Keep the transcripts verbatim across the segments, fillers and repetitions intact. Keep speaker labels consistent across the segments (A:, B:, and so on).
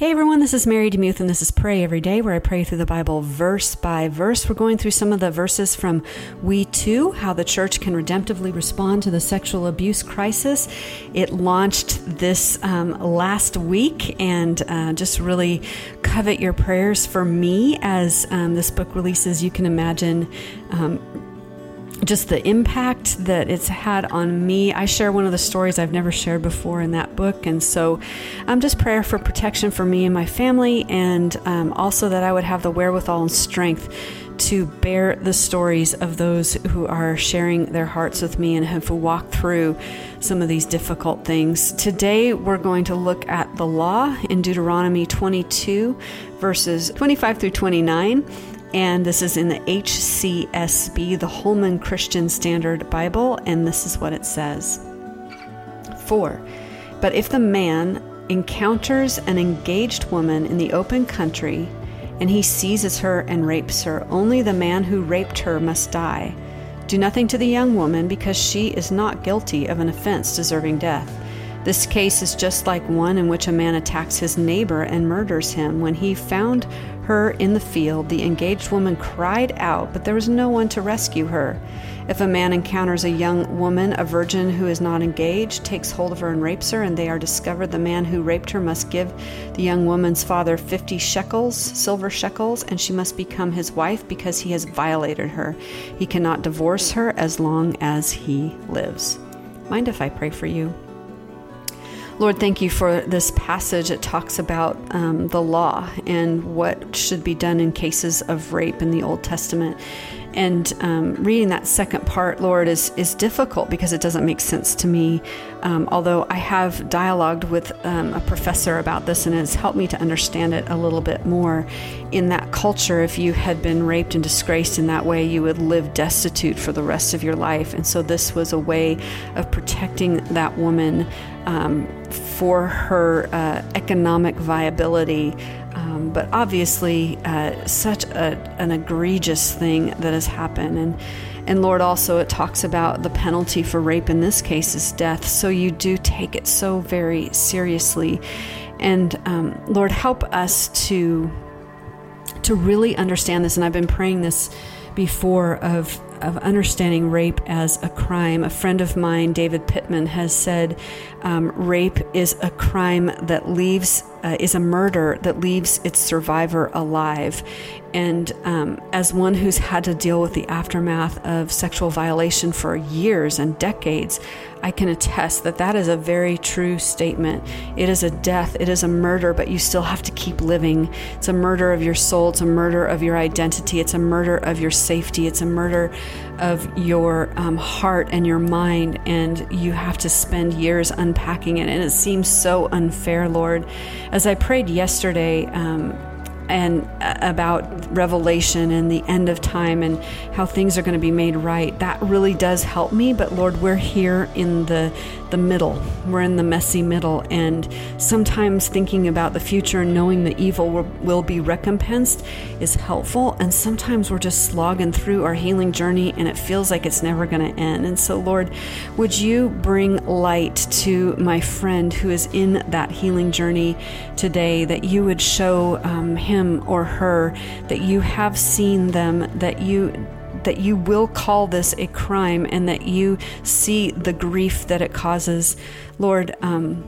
A: Hey everyone, this is Mary DeMuth, and this is Pray Every Day, where I pray through the Bible verse by verse. We're going through some of the verses from We Too, How the Church Can Redemptively Respond to the Sexual Abuse Crisis. It launched this um, last week, and uh, just really covet your prayers for me as um, this book releases. You can imagine um, just the impact that it's had on me. I share one of the stories I've never shared before in that book. And so I'm um, just prayer for protection for me and my family, and um, also that I would have the wherewithal and strength to bear the stories of those who are sharing their hearts with me and have walked through some of these difficult things. Today, we're going to look at the law in Deuteronomy twenty-two, verses twenty-five through twenty-nine. And this is in the H C S B, the Holman Christian Standard Bible, and this is what it says. Four, but if the man encounters an engaged woman in the open country, and he seizes her and rapes her, only the man who raped her must die. Do nothing to the young woman, because she is not guilty of an offense deserving death. This case is just like one in which a man attacks his neighbor and murders him. When he found her in the field, the engaged woman cried out, but there was no one to rescue her. If a man encounters a young woman, a virgin who is not engaged, takes hold of her and rapes her, and they are discovered, the man who raped her must give the young woman's father fifty shekels, silver shekels, and she must become his wife because he has violated her. He cannot divorce her as long as he lives. Mind if I pray for you? Lord, thank you for this passage. It talks about um, the law and what should be done in cases of rape in the Old Testament. And um, reading that second part, Lord, is is difficult because it doesn't make sense to me. Um, although I have dialogued with um, a professor about this, and it's helped me to understand it a little bit more. In that culture, if you had been raped and disgraced in that way, you would live destitute for the rest of your life. And so this was a way of protecting that woman um, for her uh, economic viability. Um, but obviously, uh, such a, an egregious thing that has happened. And, and Lord, also it talks about the penalty for rape in this case is death. So you do take it so very seriously. And um, Lord, help us to, to really understand this. And I've been praying this before of of understanding rape as a crime. A friend of mine, David Pittman, has said um, rape is a crime that leaves, uh, is a murder that leaves its survivor alive. And um, as one who's had to deal with the aftermath of sexual violation for years and decades, I can attest that that is a very true statement. It is a death, it is a murder, but you still have to keep living. It's a murder of your soul, it's a murder of your identity, it's a murder of your safety, it's a murder of your um, heart and your mind, and you have to spend years unpacking it. And it seems so unfair, Lord. As I prayed yesterday, um, and about Revelation and the end of time and how things are going to be made right, that really does help me. But Lord, we're here in the the middle. We're in the messy middle. And sometimes thinking about the future and knowing the evil will, will be recompensed is helpful. And sometimes we're just slogging through our healing journey and it feels like it's never going to end. And so, Lord, would you bring light to my friend who is in that healing journey today, that you would show um, him or her that you have seen them, that you that you will call this a crime, and that you see the grief that it causes. Lord, um,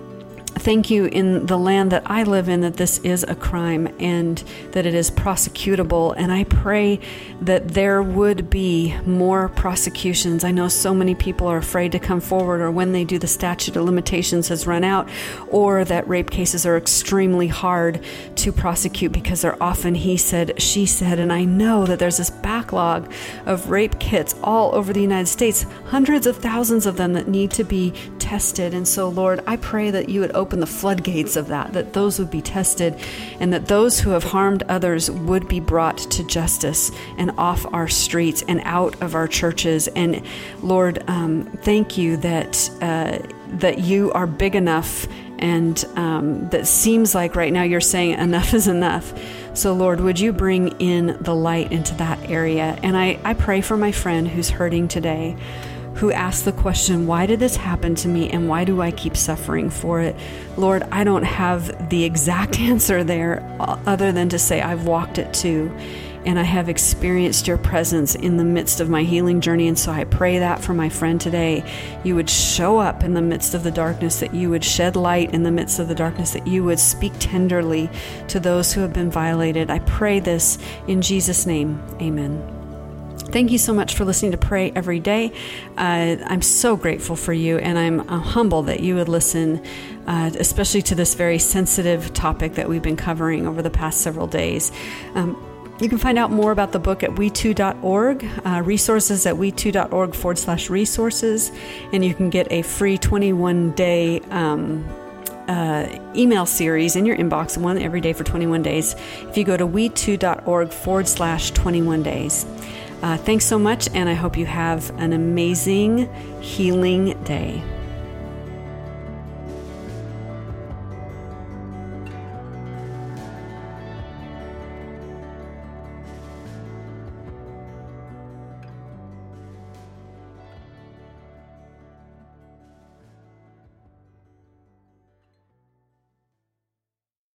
A: thank you in the land that I live in that this is a crime and that it is prosecutable. And I pray that there would be more prosecutions. I know so many people are afraid to come forward, or when they do, the statute of limitations has run out, or that rape cases are extremely hard to prosecute because they're often he said, she said. And I know that there's this backlog of rape kits all over the United States, hundreds of thousands of them that need to be tested. And so, Lord, I pray that you would open the floodgates of that, that those would be tested, and that those who have harmed others would be brought to justice and off our streets and out of our churches. And Lord, um, thank you that uh, that you are big enough, and um, that seems like right now you're saying enough is enough. So Lord, would you bring in the light into that area? And I, I pray for my friend who's hurting today, who ask the question, why did this happen to me and why do I keep suffering for it? Lord, I don't have the exact answer there other than to say I've walked it too. And I have experienced your presence in the midst of my healing journey. And so I pray that for my friend today, you would show up in the midst of the darkness, that you would shed light in the midst of the darkness, that you would speak tenderly to those who have been violated. I pray this in Jesus' name. Amen. Thank you so much for listening to Pray Every Day. Uh, I'm so grateful for you, and I'm uh, humbled that you would listen, uh, especially to this very sensitive topic that we've been covering over the past several days. Um, You can find out more about the book at we two dot org, uh, resources at we two dot org forward slash resources, and you can get a free twenty-one day um, uh, email series in your inbox, one every day for twenty-one days, if you go to we two dot org forward slash twenty-one days. Uh, thanks so much, and I hope you have an amazing healing day.